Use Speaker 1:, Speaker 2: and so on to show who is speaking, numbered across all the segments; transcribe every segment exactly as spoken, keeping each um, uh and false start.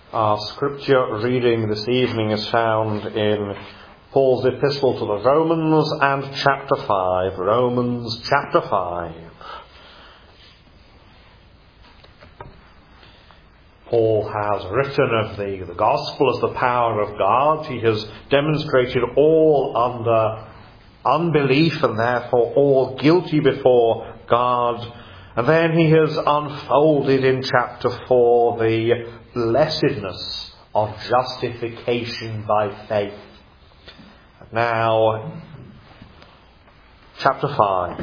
Speaker 1: Our scripture reading this evening is found in Paul's epistle to the Romans and chapter five. Romans chapter five. Paul has written of the, the gospel as the power of God. He has demonstrated all under unbelief and therefore all guilty before God. And then he has unfolded in chapter four the blessedness of justification by faith. Now, chapter five.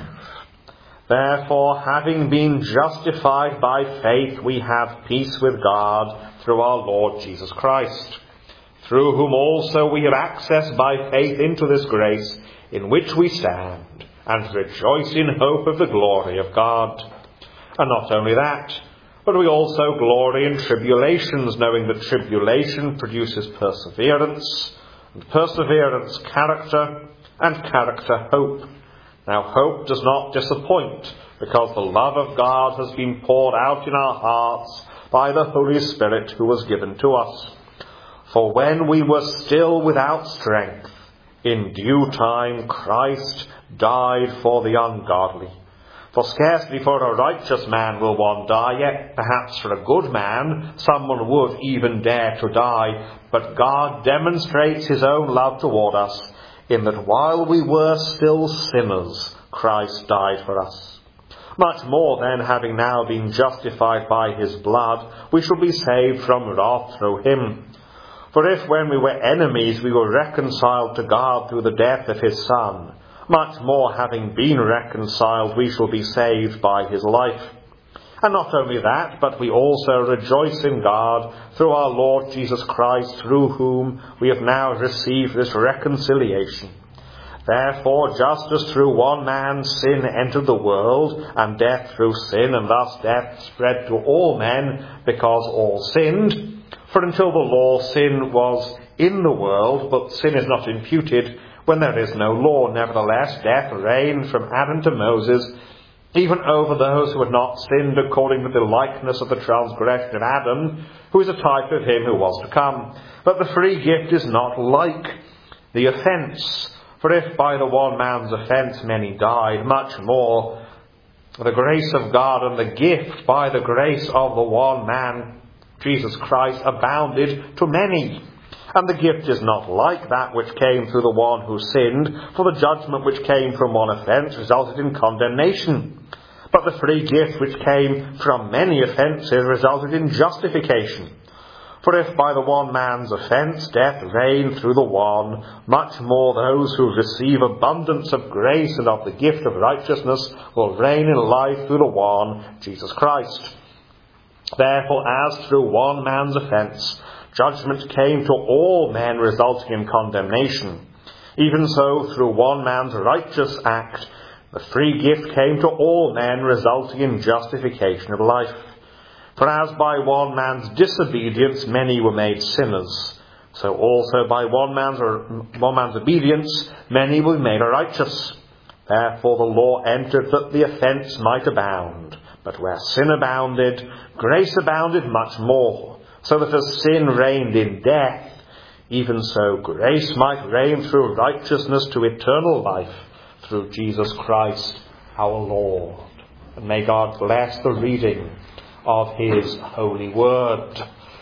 Speaker 1: Therefore, having been justified by faith, we have peace with God through our Lord Jesus Christ, through whom also we have access by faith into this grace in which we stand, and rejoice in hope of the glory of God. And not only that, but we also glory in tribulations, knowing that tribulation produces perseverance, and perseverance character, and character hope. Now hope does not disappoint, because the love of God has been poured out in our hearts by the Holy Spirit who was given to us. For when we were still without strength, in due time Christ died for the ungodly. For scarcely for a righteous man will one die, yet perhaps for a good man someone would even dare to die. But God demonstrates his own love toward us, in that while we were still sinners, Christ died for us. Much more then, having now been justified by his blood, we shall be saved from wrath through him. For if when we were enemies we were reconciled to God through the death of his Son, much more, having been reconciled, we shall be saved by his life. And not only that, but we also rejoice in God through our Lord Jesus Christ, through whom we have now received this reconciliation. Therefore, just as through one man sin entered the world, and death through sin, and thus death spread to all men, because all sinned. For until the law, sin was in the world, but sin is not imputed when there is no law. Nevertheless, death reigned from Adam to Moses, even over those who had not sinned according to the likeness of the transgression of Adam, who is a type of him who was to come. But the free gift is not like the offence. For if by the one man's offence many died, much more the grace of God and the gift by the grace of the one man, Jesus Christ, abounded to many. And the gift is not like that which came through the one who sinned, for the judgment which came from one offence resulted in condemnation. But the free gift which came from many offences resulted in justification. For if by the one man's offence death reigned through the one, much more those who receive abundance of grace and of the gift of righteousness will reign in life through the one, Jesus Christ. Therefore, as through one man's offence judgment came to all men, resulting in condemnation, even so through one man's righteous act the free gift came to all men, resulting in justification of life. For as by one man's disobedience many were made sinners, so also by one man's, one man's obedience many were made righteous. Therefore the law entered that the offence might abound. But where sin abounded, grace abounded much more, so that as sin reigned in death, even so grace might reign through righteousness to eternal life, through Jesus Christ our Lord. And may God bless the reading of his holy word.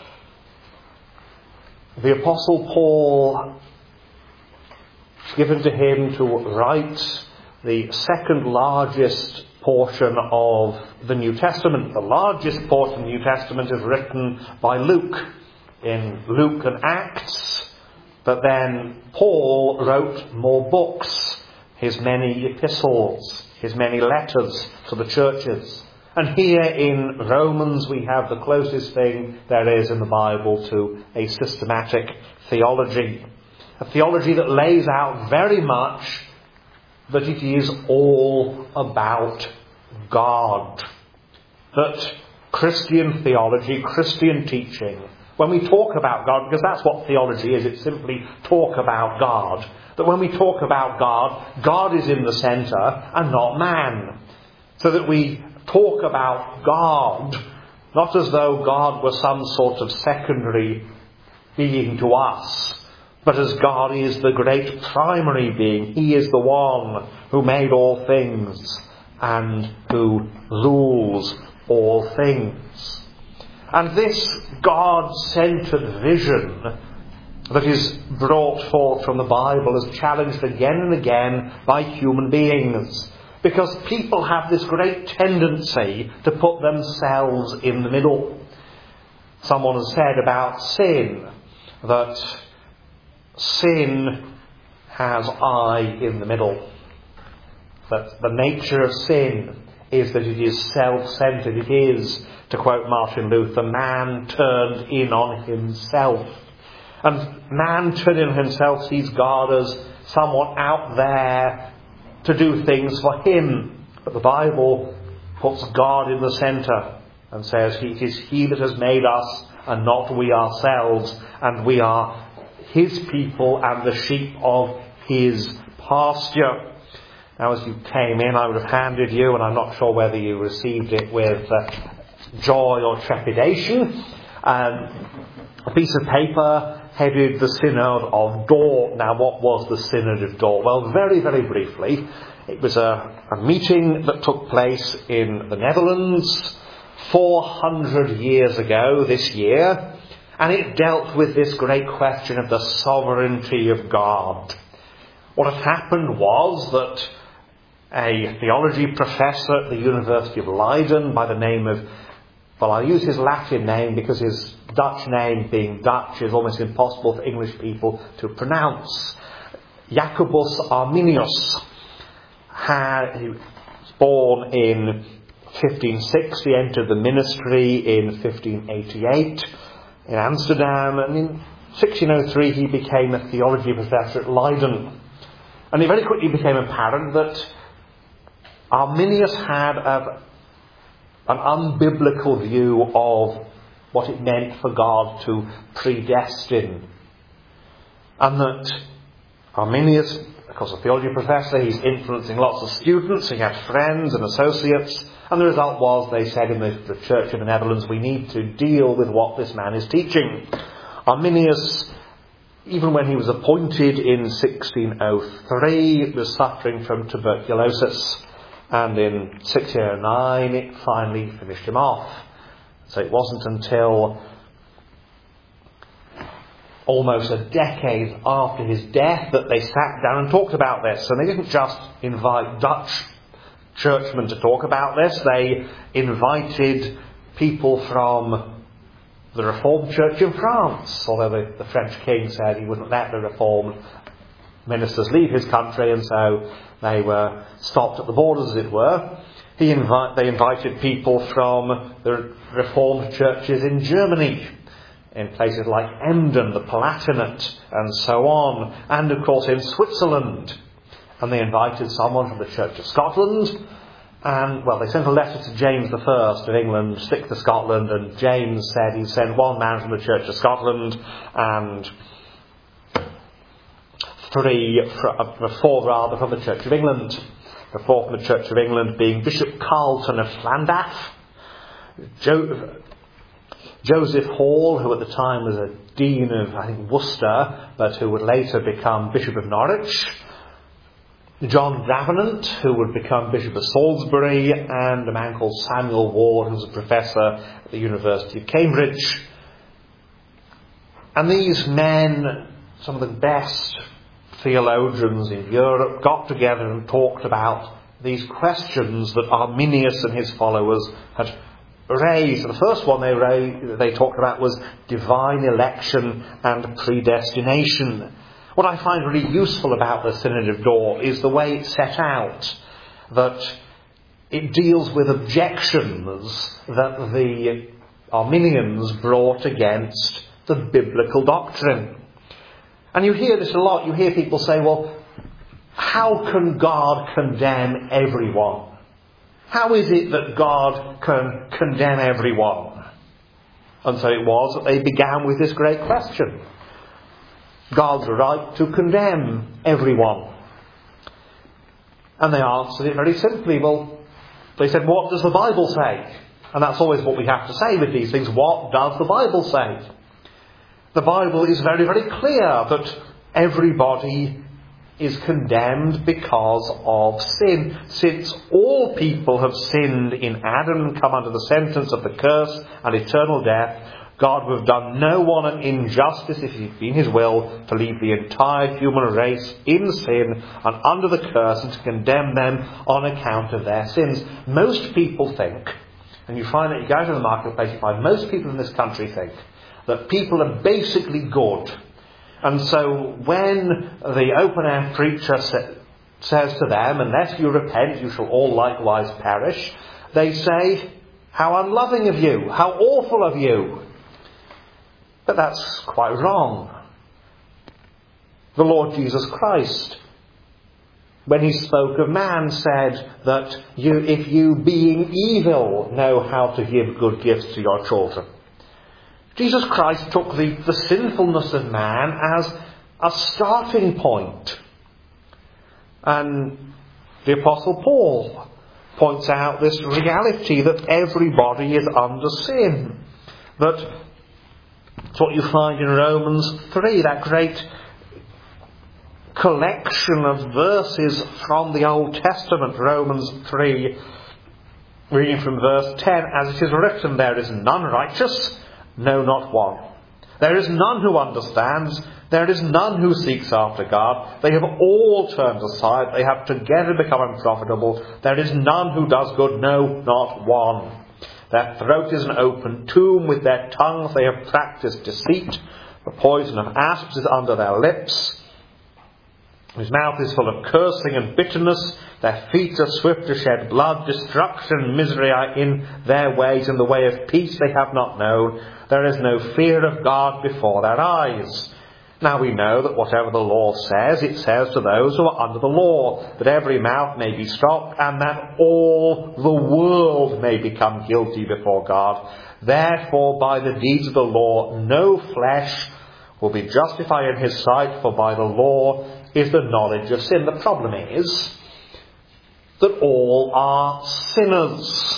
Speaker 1: The Apostle Paul, it's given to him to write the second largest portion of the New Testament. The largest portion of the New Testament is written by Luke in Luke and Acts, but then Paul wrote more books, his many epistles, his many letters to the churches. And here in Romans we have the closest thing there is in the Bible to a systematic theology. A theology that lays out very much that it is all about God. That Christian theology, Christian teaching, when we talk about God, because that's what theology is, it's simply talk about God. That when we talk about God, God is in the centre and not man. So that we talk about God Not as though God were some sort of secondary being to us, but as God is the great primary being. He is the one who made all things and who rules all things. And this God-centred vision that is brought forth from the Bible is challenged again and again by human beings, because people have this great tendency to put themselves in the middle. Someone has said about sin that sin has I in the middle. That the nature of sin is that it is self-centred. It is, to quote Martin Luther, man turned in on himself. And man turned in on himself sees God as someone out there to do things for him. But the Bible puts God in the centre and says it is He that has made us and not we ourselves, and we are His people and the sheep of His pasture. Now, as you came in, I would have handed you, and I'm not sure whether you received it with uh, joy or trepidation, um, a piece of paper headed the Synod of Dort. Now, what was the Synod of Dort? Well, very, very briefly, it was a, a meeting that took place in the Netherlands four hundred years ago this year, and it dealt with this great question of the sovereignty of God. What had happened was that a theology professor at the University of Leiden by the name of, well, I'll use his Latin name because his Dutch name, being Dutch, is almost impossible for English people to pronounce. Jacobus Arminius, had, he was born in fifteen sixty, entered the ministry in fifteen eighty-eight in Amsterdam, and in sixteen oh three he became a theology professor at Leiden. And it very quickly became apparent that Arminius had a, an unbiblical view of what it meant for God to predestine. And that Arminius, of course, a theology professor, he's influencing lots of students, he had friends and associates, and the result was, they said in the, the Church of the Netherlands, we need to deal with what this man is teaching. Arminius, even when he was appointed in sixteen oh three, was suffering from tuberculosis. And in sixteen oh nine, it finally finished him off. So it wasn't until almost a decade after his death that they sat down and talked about this. And they didn't just invite Dutch churchmen to talk about this. They invited people from the Reformed Church in France, although the, the French king said he wouldn't let the Reformed ministers leave his country, and so they were stopped at the borders, as it were. He invi- they invited people from the Reformed churches in Germany, in places like Emden, the Palatinate, and so on, and of course in Switzerland. And they invited someone from the Church of Scotland, and, well, they sent a letter to James the First of England, stick to Scotland, and James said he'd send one man from the Church of Scotland, and three, four rather, from the Church of England. The fourth from the Church of England being Bishop Carlton of Llandaff, jo- Joseph Hall, who at the time was a dean of, I think, Worcester, but who would later become Bishop of Norwich, John Davenant, who would become Bishop of Salisbury, and a man called Samuel Ward, who was a professor at the University of Cambridge. And these men, some of the best theologians in Europe, got together and talked about these questions that Arminius and his followers had raised. The first one they raised, they talked about was divine election and predestination. What I find really useful about the Synod of Dort is the way it's set out, that it deals with objections that the Arminians brought against the biblical doctrine. And you hear this a lot. You hear people say, well, how can God condemn everyone? How is it that God can condemn everyone? And so it was that they began with this great question. God's right to condemn everyone. And they answered it very simply. Well, they said, what does the Bible say? And that's always what we have to say with these things. What does the Bible say? The Bible is very, very clear that everybody is condemned because of sin. Since all people have sinned in Adam and come under the sentence of the curse and eternal death, God would have done no one an injustice if it had been his will to leave the entire human race in sin and under the curse and to condemn them on account of their sins. Most people think, and you find that you go to the marketplace, you find most people in this country think that people are basically good. And so when the open-air preacher sa- says to them, unless you repent, you shall all likewise perish, they say, how unloving of you, how awful of you. But that's quite wrong. The Lord Jesus Christ, when he spoke of man, said that you, if you, being evil, know how to give good gifts to your children. Jesus Christ took the, the sinfulness of man as a starting point. And the Apostle Paul points out this reality that everybody is under sin. That it's what you find in Romans three, that great collection of verses from the Old Testament. Romans three, reading from verse ten, as it is written, there is none righteous, no, not one. There is none who understands. There is none who seeks after God. They have all turned aside. They have together become unprofitable. There is none who does good, no, not one. Their throat is an open tomb. With their tongues they have practiced deceit. The poison of asps is under their lips. His mouth is full of cursing and bitterness. Their feet are swift to shed blood. Destruction and misery are in their ways, and the way of peace they have not known. There is no fear of God before their eyes. Now we know that whatever the law says, it says to those who are under the law, that every mouth may be stopped, and that all the world may become guilty before God. Therefore, by the deeds of the law, no flesh will be justified in his sight, for by the law is the knowledge of sin. The problem is that all are sinners.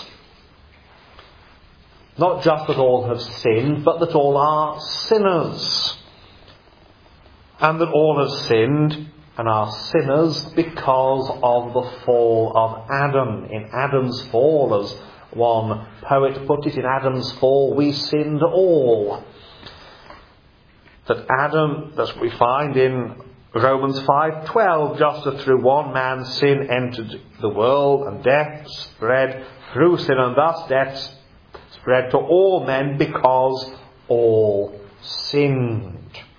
Speaker 1: Not just that all have sinned, but that all are sinners. And that all have sinned and are sinners because of the fall of Adam. In Adam's fall, as one poet put it, in Adam's fall we sinned all. That Adam, as we find in Romans five twelve, just as through one man's sin entered the world, and death spread through sin, and thus death spread to all men because all sinned.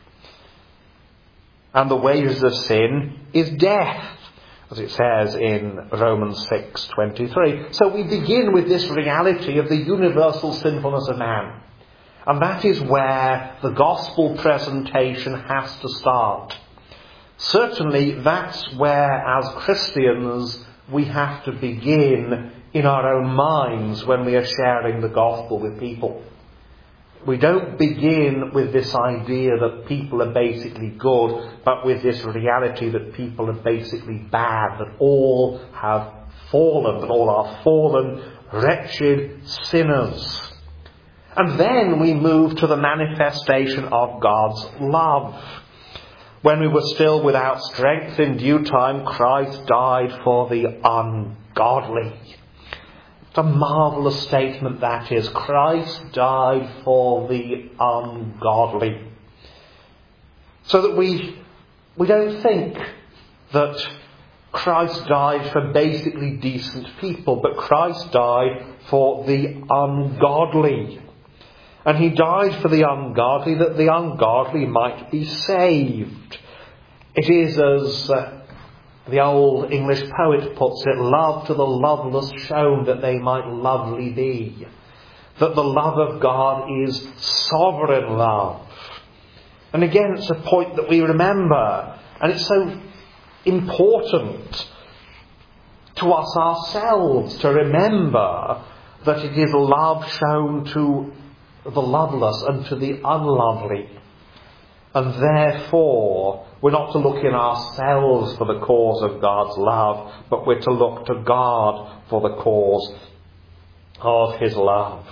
Speaker 1: And the wages of sin is death, as it says in Romans six twenty-three. So we begin with this reality of the universal sinfulness of man. And that is where the gospel presentation has to start. Certainly that's where, as Christians, we have to begin in our own minds when we are sharing the gospel with people. We don't begin with this idea that people are basically good, but with this reality that people are basically bad, that all have fallen, that all are fallen, wretched sinners. And then we move to the manifestation of God's love. When we were still without strength, in due time Christ died for the ungodly. It's a marvellous statement, that is. Christ died for the ungodly. So that we, we don't think that Christ died for basically decent people, but Christ died for the ungodly. And he died for the ungodly, that the ungodly might be saved. It is, as uh, the old English poet puts it, love to the loveless shown that they might lovely be. That the love of God is sovereign love. And again, it's a point that we remember. And it's so important to us ourselves to remember that it is love shown to the loveless and to the unlovely. And therefore, we're not to look in ourselves for the cause of God's love, but we're to look to God for the cause of his love.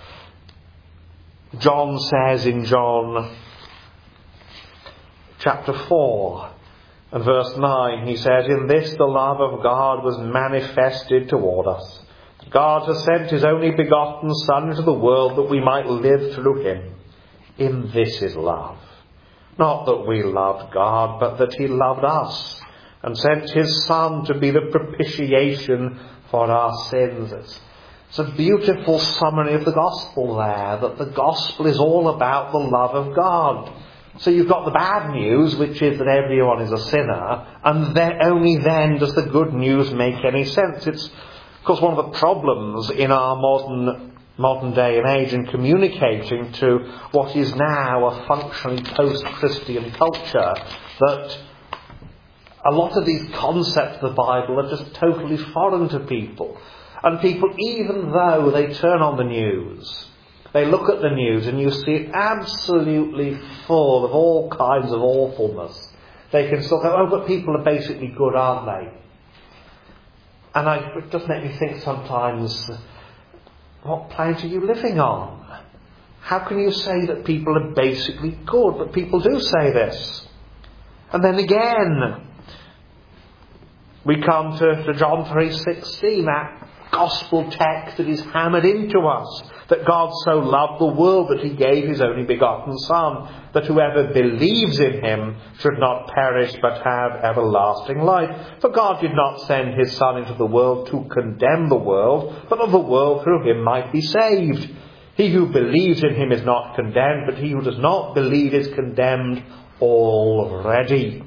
Speaker 1: John says in John chapter four and verse nine, he says, "In this the love of God was manifested toward us. God has sent his only begotten Son into the world that we might live through him. In this is love. Not that we loved God, but that he loved us and sent his Son to be the propitiation for our sins." It's, it's a beautiful summary of the gospel there, that the gospel is all about the love of God. So you've got the bad news, which is that everyone is a sinner, and then, only then does the good news make any sense. It's, of course, one of the problems in our modern modern day and age in communicating to what is now a functionally post-Christian culture, that a lot of these concepts of the Bible are just totally foreign to people. And people, even though they turn on the news, they look at the news and you see it absolutely full of all kinds of awfulness, they can still go, "Oh, but people are basically good, aren't they?" And I, it does make me think sometimes, what planet are you living on? How can you say that people are basically good? But people do say this. And then again, we come to, to John three sixteen, that gospel text that is hammered into us, that God so loved the world that he gave his only begotten Son, that whoever believes in him should not perish but have everlasting life. For God did not send his Son into the world to condemn the world, but that the world through him might be saved. He who believes in him is not condemned, but he who does not believe is condemned already.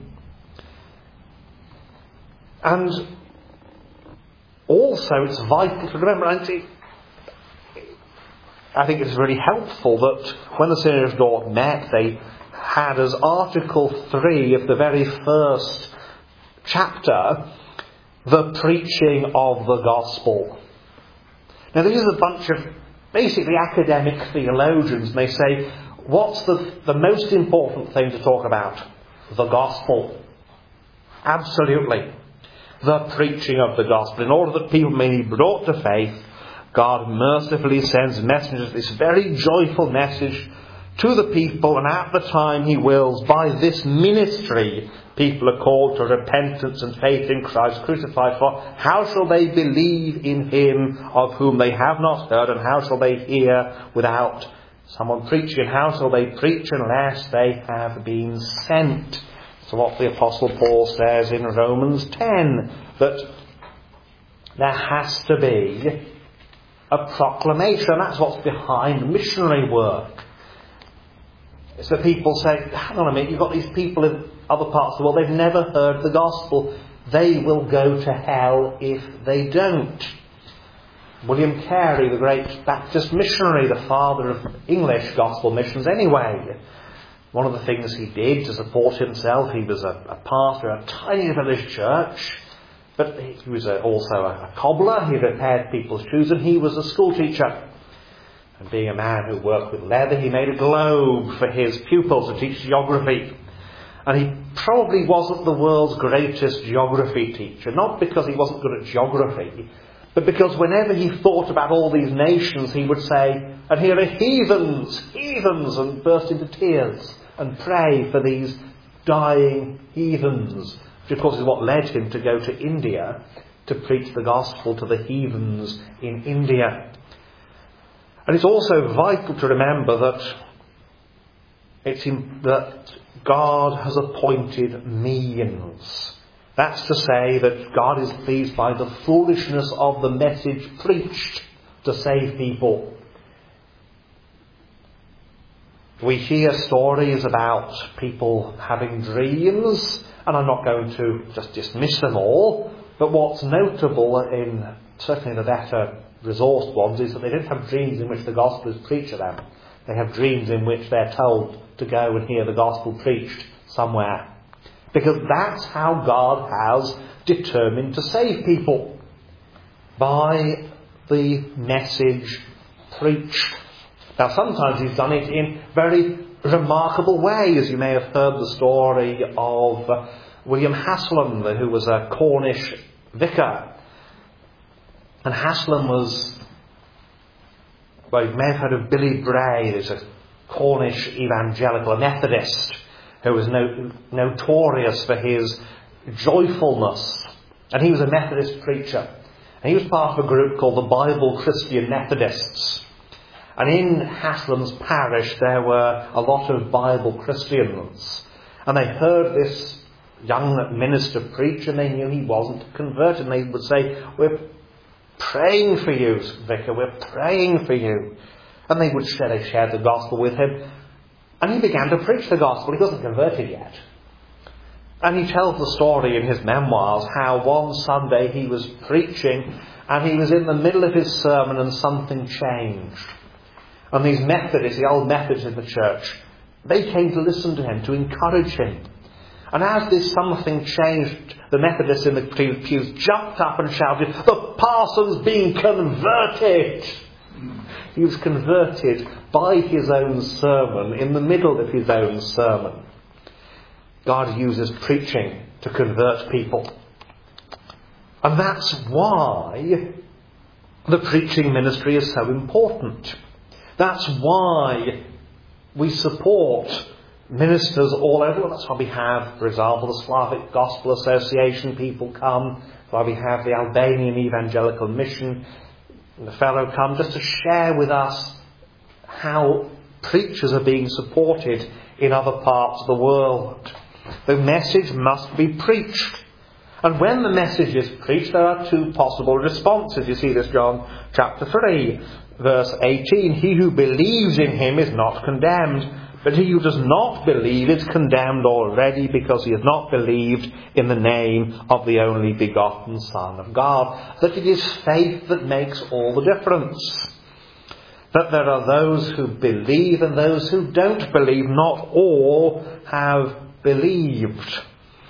Speaker 1: And also it's vital to remember, I think, I think it's really helpful that when the Synod of Dort met, they had as Article three of the very first chapter, the preaching of the gospel. Now this is a bunch of basically academic theologians, and they say, what's the, the most important thing to talk about? The gospel. Absolutely. The preaching of the gospel. In order that people may be brought to faith, God mercifully sends messengers, this very joyful message to the people, and at the time he wills, by this ministry, people are called to repentance and faith in Christ crucified. For how shall they believe in him of whom they have not heard, and how shall they hear without someone preaching? How shall they preach unless they have been sent? So what the Apostle Paul says in Romans ten, that there has to be a proclamation. That's what's behind missionary work. It's that people say, hang on a minute, you've got these people in other parts of the world, they've never heard the gospel. They will go to hell if they don't. William Carey, the great Baptist missionary, the father of English gospel missions anyway, one of the things he did to support himself, he was a, a pastor of a tiny village church, but he was a, also a, a cobbler. He repaired people's shoes, and he was a school teacher. And being a man who worked with leather, he made a globe for his pupils to teach geography. And he probably wasn't the world's greatest geography teacher, not because he wasn't good at geography, but because whenever he thought about all these nations, he would say, and here are heathens, heathens, and burst into tears and pray for these dying heathens, which of course is what led him to go to India to preach the gospel to the heathens in India. And it's also vital to remember that it's in, that God has appointed means. That's to say that God is pleased by the foolishness of the message preached to save people. We hear stories about people having dreams, and I'm not going to just dismiss them all, but what's notable in certainly the better resourced ones is that they don't have dreams in which the gospel is preached to them. They have dreams in which they're told to go and hear the gospel preached somewhere. Because that's how God has determined to save people. By the message preached. Now sometimes he's done it in very remarkable ways. You may have heard the story of uh, William Haslam, who was a Cornish vicar. And Haslam was Well, you may have heard of Billy Bray. There's a Cornish evangelical, a Methodist, who was no, notorious for his joyfulness. And he was a Methodist preacher. And he was part of a group called the Bible Christian Methodists. And in Haslam's parish there were a lot of Bible Christians. And they heard this young minister preach, and they knew he wasn't converted. And they would say, "We're praying for you, Vicar, we're praying for you." And they would share, they shared the gospel with him. And he began to preach the gospel. He wasn't converted yet. And he tells the story in his memoirs how one Sunday he was preaching and he was in the middle of his sermon and something changed. And these Methodists, the old Methodists in the church, they came to listen to him, to encourage him. And as this something changed, the Methodists in the pews jumped up and shouted, "The parson's been converted!" He was converted by his own sermon, in the middle of his own sermon. God uses preaching to convert people. And that's why the preaching ministry is so important. That's why we support ministers all over. That's why we have, for example, the Slavic Gospel Association people come. That's why we have the Albanian Evangelical Mission and the fellow come just to share with us how preachers are being supported in other parts of the world. The message must be preached. And when the message is preached, there are two possible responses. You see this, John chapter three, verse eighteen. "He who believes in him is not condemned, but he who does not believe is condemned already, because he has not believed in the name of the only begotten Son of God." That it is faith that makes all the difference. That there are those who believe and those who don't believe. Not all have believed.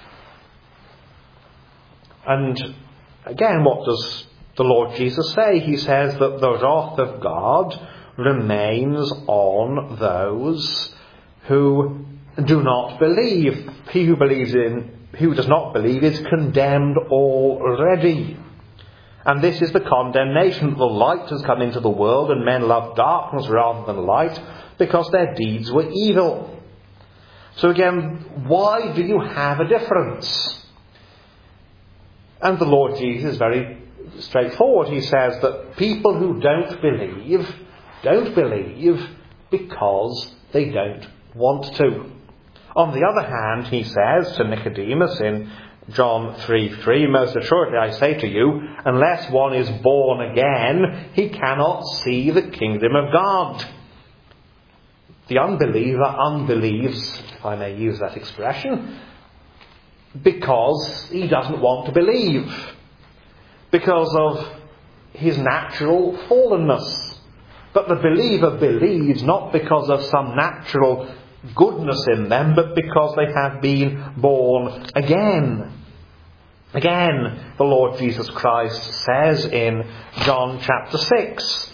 Speaker 1: And again, what does the Lord Jesus say? He says that the wrath of God remains on those who do not believe. He who believes in, who does not believe is condemned already. And this is the condemnation, that the light has come into the world and men love darkness rather than light because their deeds were evil. So again, why do you have a difference? And the Lord Jesus is very straightforward. He says that people who don't believe, don't believe because they don't want to. On the other hand, he says to Nicodemus in John three three, "Most assuredly I say to you, unless one is born again, he cannot see the kingdom of God." The unbeliever unbelieves, if I may use that expression, because he doesn't want to believe. Because of his natural fallenness. But the believer believes not because of some natural goodness in them, but because they have been born again. Again, the Lord Jesus Christ says in John chapter six,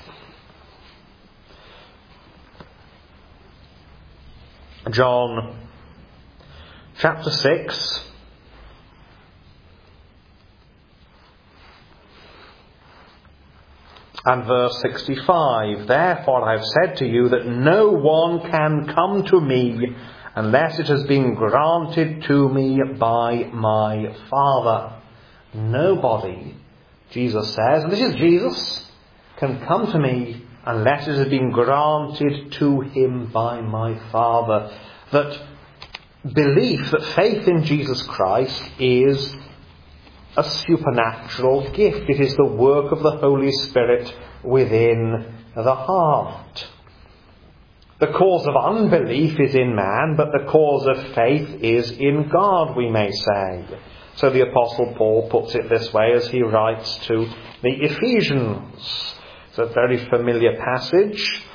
Speaker 1: John chapter six, and verse sixty-five, "Therefore I have said to you that no one can come to me unless it has been granted to me by my Father." Nobody, Jesus says, and this is Jesus, can come to me unless it has been granted to him by my Father. That belief, that faith in Jesus Christ is a supernatural gift. It is the work of the Holy Spirit within the heart. The cause of unbelief is in man, but the cause of faith is in God, we may say. So the Apostle Paul puts it this way as he writes to the Ephesians. It's a very familiar passage.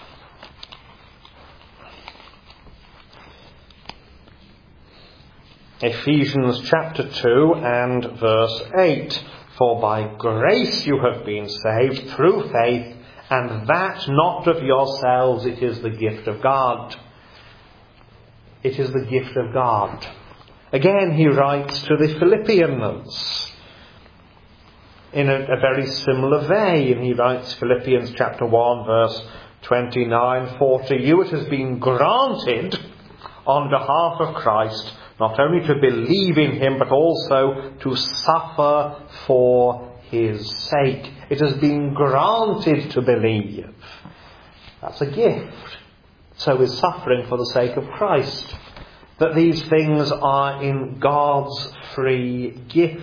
Speaker 1: Ephesians chapter two and verse eight. "For by grace you have been saved through faith, and that not of yourselves, it is the gift of God." It is the gift of God. Again, he writes to the Philippians in a, a very similar vein. He writes Philippians chapter one verse twenty-nine, for to you it has been granted on behalf of Christ not only to believe in him, but also to suffer for his sake. It has been granted to believe. That's a gift. So is suffering for the sake of Christ. That these things are in God's free gift.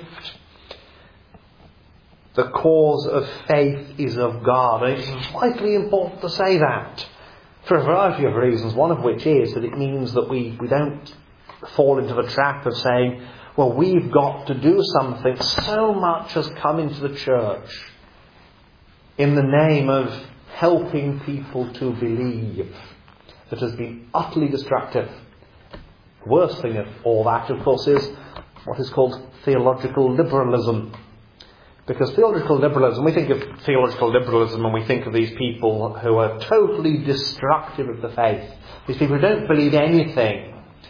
Speaker 1: The cause of faith is of God. And it's vitally important to say that, for a variety of reasons, one of which is that it means that we, we don't fall into the trap of saying, well, we've got to do something. So much has come into the church in the name of helping people to believe that has been utterly destructive. The worst thing of all that, of course, is what is called theological liberalism. Because theological liberalism, we think of theological liberalism and we think of these people who are totally destructive of the faith. These people who don't believe anything.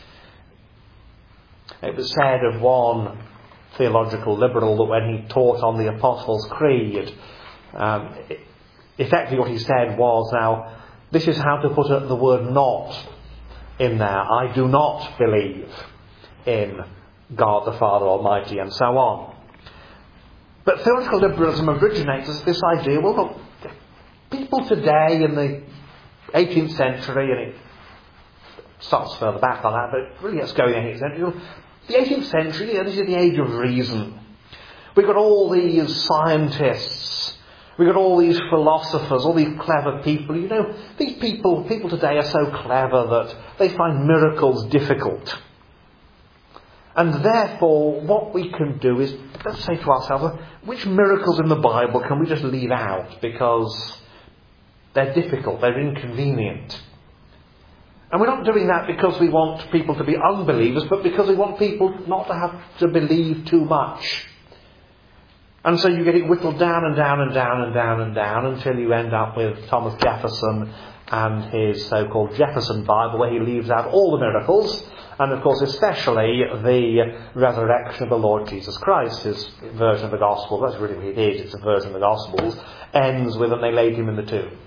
Speaker 1: It was said of one theological liberal that when he taught on the Apostles' Creed, um, effectively what he said was, now, this is how to put the word not in there. I do not believe in God the Father Almighty, and so on. But theological liberalism originates as this idea, well, look, people today in the eighteenth century, and it starts further back on that, but really it's going in the eighteenth century. The eighteenth century, this is the age of reason. We've got all these scientists, we've got all these philosophers, all these clever people. You know, these people, people today are so clever that they find miracles difficult. And therefore, what we can do is, let's say to ourselves, which miracles in the Bible can we just leave out because they're difficult, they're inconvenient? And we're not doing that because we want people to be unbelievers, but because we want people not to have to believe too much. And so you get it whittled down and down and down and down and down until you end up with Thomas Jefferson and his so-called Jefferson Bible, where he leaves out all the miracles, and of course especially the resurrection of the Lord Jesus Christ. His version of the Gospel, that's really what it is, it's a version of the Gospels, ends with, and they laid him in the tomb.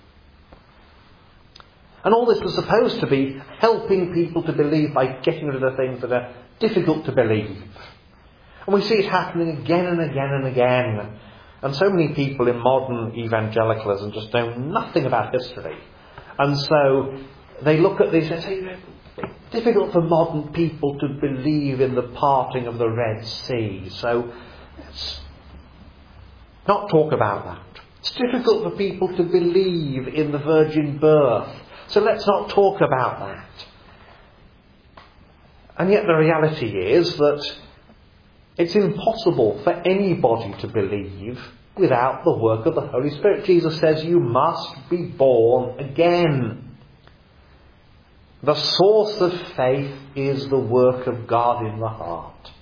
Speaker 1: And all this was supposed to be helping people to believe by getting rid of the things that are difficult to believe. And we see it happening again and again and again. And so many people in modern evangelicalism just know nothing about history. And so they look at this and say, it's difficult for modern people to believe in the parting of the Red Sea. So let's not talk about that. It's difficult for people to believe in the virgin birth. So let's not talk about that. And yet the reality is that it's impossible for anybody to believe without the work of the Holy Spirit. Jesus says you must be born again. The source of faith is the work of God in the heart.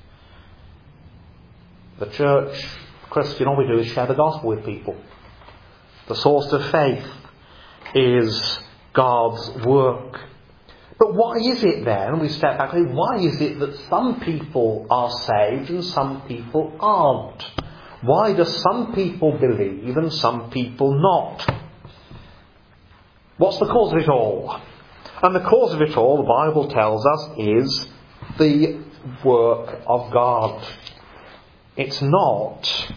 Speaker 1: The church, Christian, all we do is share the gospel with people. The source of faith is God's work. But why is it then, we step back, why is it that some people are saved and some people aren't? Why do some people believe and some people not? What's the cause of it all? And the cause of it all, the Bible tells us, is the work of God. It's not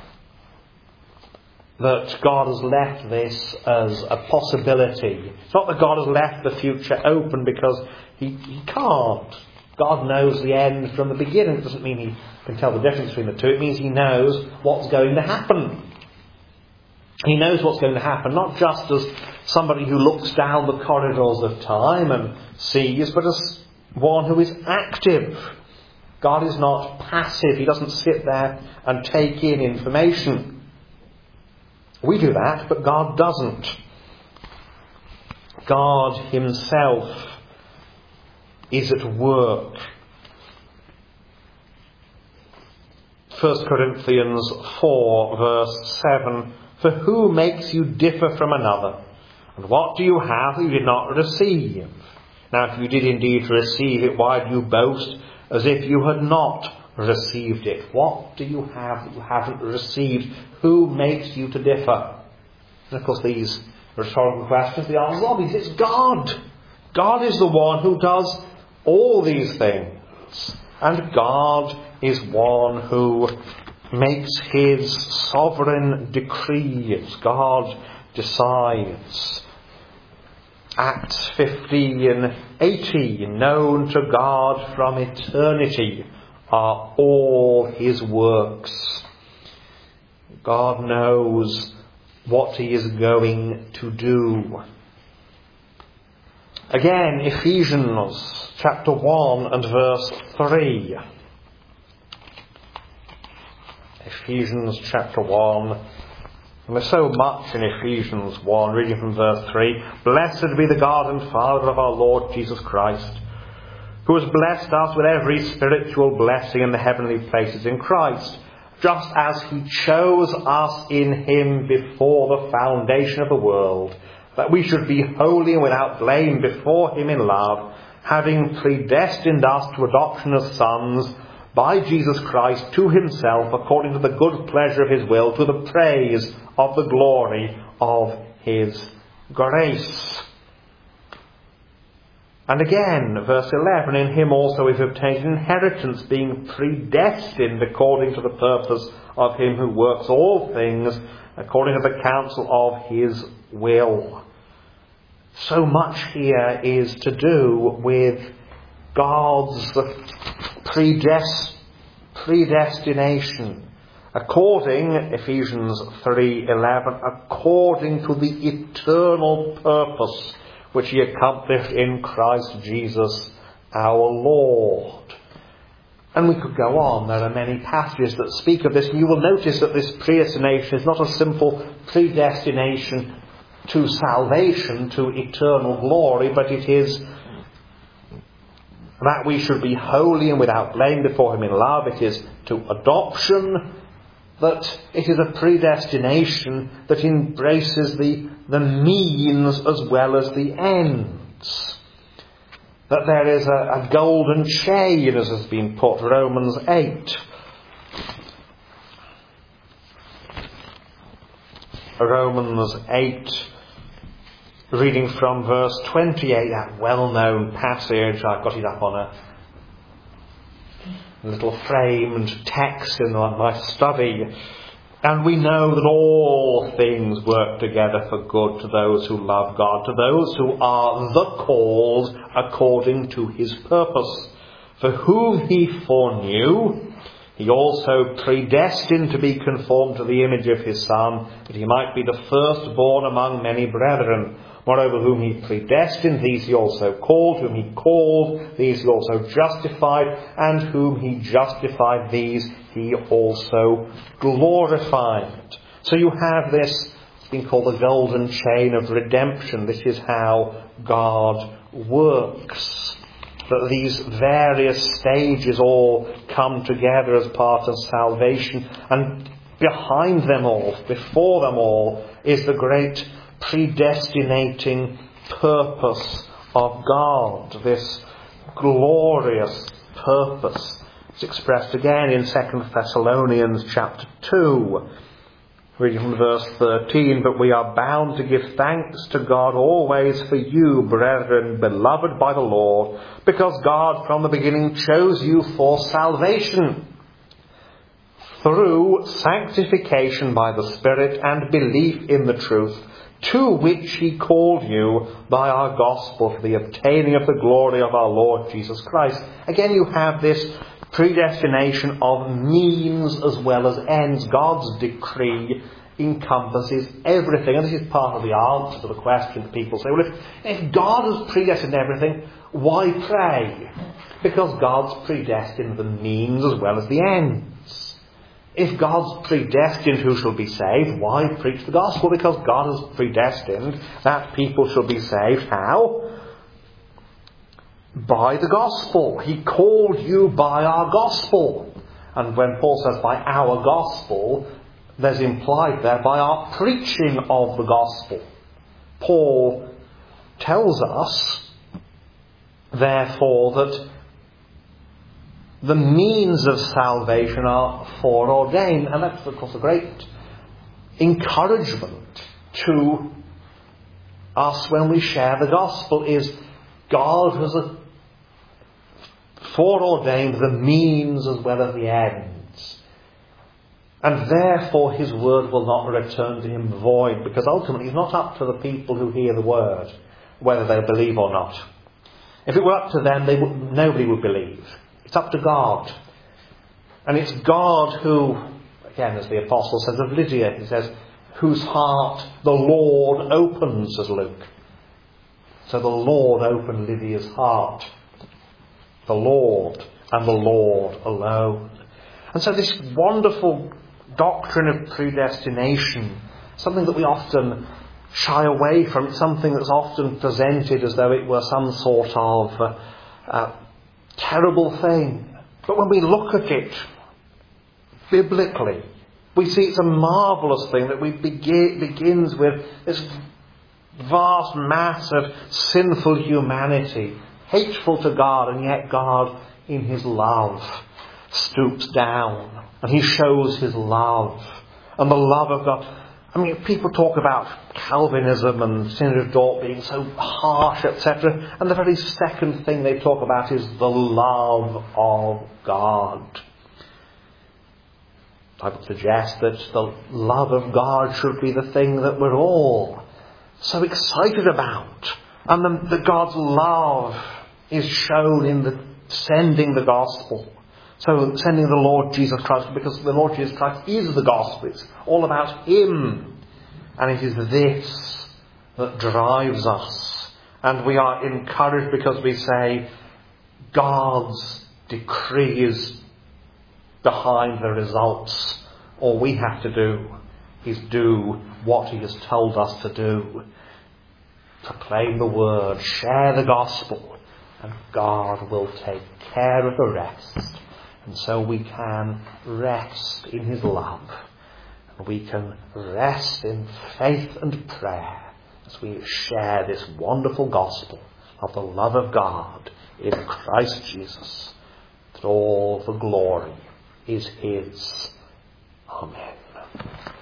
Speaker 1: that God has left this as a possibility. It's not that God has left the future open because he, he can't. God knows the end from the beginning. It doesn't mean he can tell the difference between the two. It means he knows what's going to happen. He knows what's going to happen, not just as somebody who looks down the corridors of time and sees, but as one who is active. God is not passive. He doesn't sit there and take in information. We do that, but God doesn't. God himself is at work. First Corinthians four, verse seven. For who makes you differ from another? And what do you have that you did not receive? Now if you did indeed receive it, why do you boast as if you had not received it? What do you have that you haven't received? Who makes you to differ? And of course these Rhetorical questions, the answer is obvious. It's God. God is the one who does all these things. And God is one who makes his sovereign decrees. God decides. Acts fifteen eighteen, known to God from eternity are all his works. God knows what he is going to do. Again, Ephesians chapter one and verse three. Ephesians chapter one. And there's so much in Ephesians one, reading from verse three. Blessed be the God and Father of our Lord Jesus Christ, who has blessed us with every spiritual blessing in the heavenly places in Christ, just as he chose us in him before the foundation of the world, that we should be holy and without blame before him in love, having predestined us to adoption as sons by Jesus Christ to himself, according to the good pleasure of his will, to the praise of the glory of his grace. And again, verse eleven, in him also we've obtained an inheritance, being predestined according to the purpose of him who works all things according to the counsel of his will. So much here is to do with God's predest- predestination, according, Ephesians three eleven, according to the eternal purpose which he accomplished in Christ Jesus our Lord. And we could go on. There are many passages that speak of this, and you will notice that this predestination is not a simple predestination to salvation, to eternal glory, but it is that we should be holy and without blame before him in love. It is to adoption, that it is a predestination that embraces the, the means as well as the ends. That there is a, a golden chain, as has been put, Romans eight. Romans eight, reading from verse twenty-eight, that well-known passage. I've got it up on a little framed text in my study. And we know that all things work together for good to those who love God, to those who are the called according to his purpose. For whom he foreknew, he also predestined to be conformed to the image of his Son, that he might be the firstborn among many brethren. Moreover, whom he predestined, these he also called. Whom he called, these he also justified. And whom he justified, these he also glorified. So you have this, it's been called the golden chain of redemption. This is how God works. That these various stages all come together as part of salvation. And behind them all, before them all, is the great predestinating purpose of God, this glorious purpose. It's expressed again in Second Thessalonians chapter two, reading from verse thirteen. But we are bound to give thanks to God always for you, brethren, beloved by the Lord, because God from the beginning chose you for salvation, through sanctification by the Spirit and belief in the truth, to which he called you by our gospel, for the obtaining of the glory of our Lord Jesus Christ. Again, you have this predestination of means as well as ends. God's decree encompasses everything. And this is part of the answer to the question people say, well, if, if God has predestined everything, why pray? Because God's predestined the means as well as the ends. If God's predestined who shall be saved, why preach the gospel? Because God has predestined that people shall be saved. How? By the gospel. He called you by our gospel. And when Paul says by our gospel, there's implied there by our preaching of the gospel. Paul tells us, therefore, that the means of salvation are foreordained. And that's, of course, a great encouragement to us when we share the gospel is God has foreordained the means as well as the ends. And therefore his word will not return to him void, because ultimately it's not up to the people who hear the word whether they believe or not. If it were up to them, they would, nobody would believe. It's up to God. And it's God who, again, as the apostle says of Lydia, he says, whose heart the Lord opens, says Luke. So the Lord opened Lydia's heart. The Lord and the Lord alone. And so this wonderful doctrine of predestination, something that we often shy away from, something that's often presented as though it were some sort of uh, uh, terrible thing. But when we look at it biblically, we see it's a marvellous thing that we begin, begins with this vast mass of sinful humanity, hateful to God, and yet God, in his love, stoops down and he shows his love. And the love of God. I mean, people talk about Calvinism and Synod of Dort being so harsh, et cetera. And the very second thing they talk about is the love of God. I would suggest that the love of God should be the thing that we're all so excited about. And the, the God's love is shown in the sending the gospel. So sending the Lord Jesus Christ, because the Lord Jesus Christ is the gospel. It's all about him. And it is this that drives us. And we are encouraged because we say God's decree is behind the results. All we have to do is do what he has told us to do. Proclaim the word, share the gospel, and God will take care of the rest. And so we can rest in his love. And we can rest in faith and prayer as we share this wonderful gospel of the love of God in Christ Jesus. That all the glory is his. Amen.